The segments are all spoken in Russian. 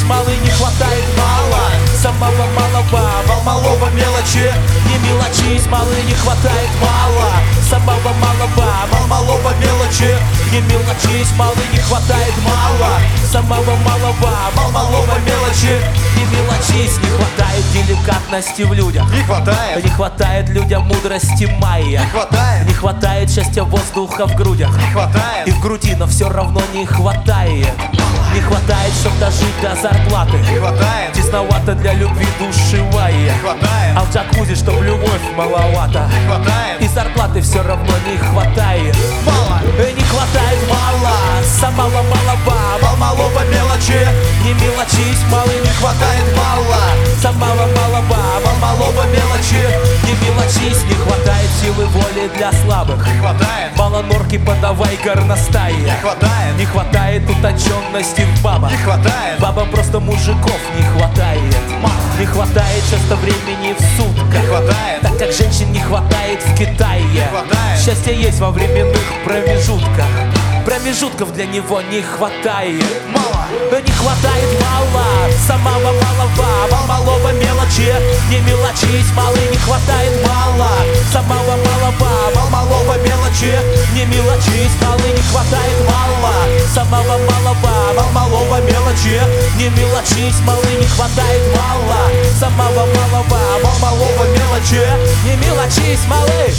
мелочись, малый, не хватает мало. Самого малого, малого мелочи. Не мелочись, малый, не хватает мало. Самого малого, малого мелочи. Не мелочись, малый, не хватает мало. Самого малого, малого мелочи. Не мелочись, не хватает деликатности в людях. Не хватает. Не хватает людям мудрости майя. Не хватает. Не хватает счастья воздуха в грудях. Не хватает. И в груди, но все равно не хватает. Не хватает, чтоб дожить до зарплаты. Не хватает. Тесновато для любви душевая. Не хватает. А в джакузи, чтоб любовь маловато. Не хватает. И зарплаты все равно не хватает. Мало. Не хватает мало. Самого малого, малого мелочи. Не мелочись, малый, не хватает мало. Самого малого, малого мелочи. Не мелочись, не хватает силы воли для слабых. Не хватает. Мало норки, подавай горностая. Не хватает. Не хватает утонченности в бабах. Не хватает. Бабам просто мужиков не хватает. Не хватает часто времени в сутках. Не хватает. Так как женщин не хватает в Китае. Не хватает. Счастье есть во временных промежутках. Промежутков для него не хватает. Мало. Не хватает мало. Самого малого, малого мелочи. Не мелочись, малый, не хватает мало. Самого малого, малого мелочи. Не мелочись, малый, не хватает мало. Самого малого, малого мелочи. Не мелочись, малый, не хватает мало. Самого малого, малого мелочи. Не мелочись, малый.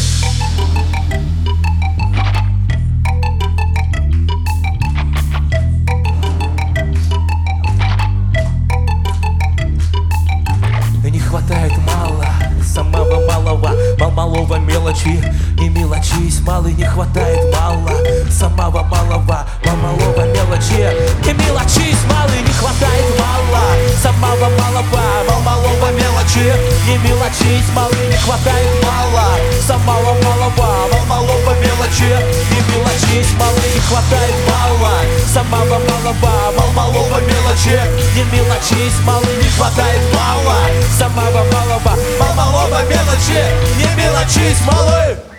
Не хватает мало, самого малого, малого мелочи. Не мелочись, малый, не хватает мало. Самого малого, малого мелочи. Не мелочись, малый, не хватает мало. Самого малого, малого мелочи. Не мелочись, малый, не хватает мало. Самого малого, малого мелочи. Не мелочись, малый, не хватает мало. Самого малого, малого мелочи. Не мелочись, малый, не хватает мало. Самого малого, малого мелочи. Не мелочись, малый.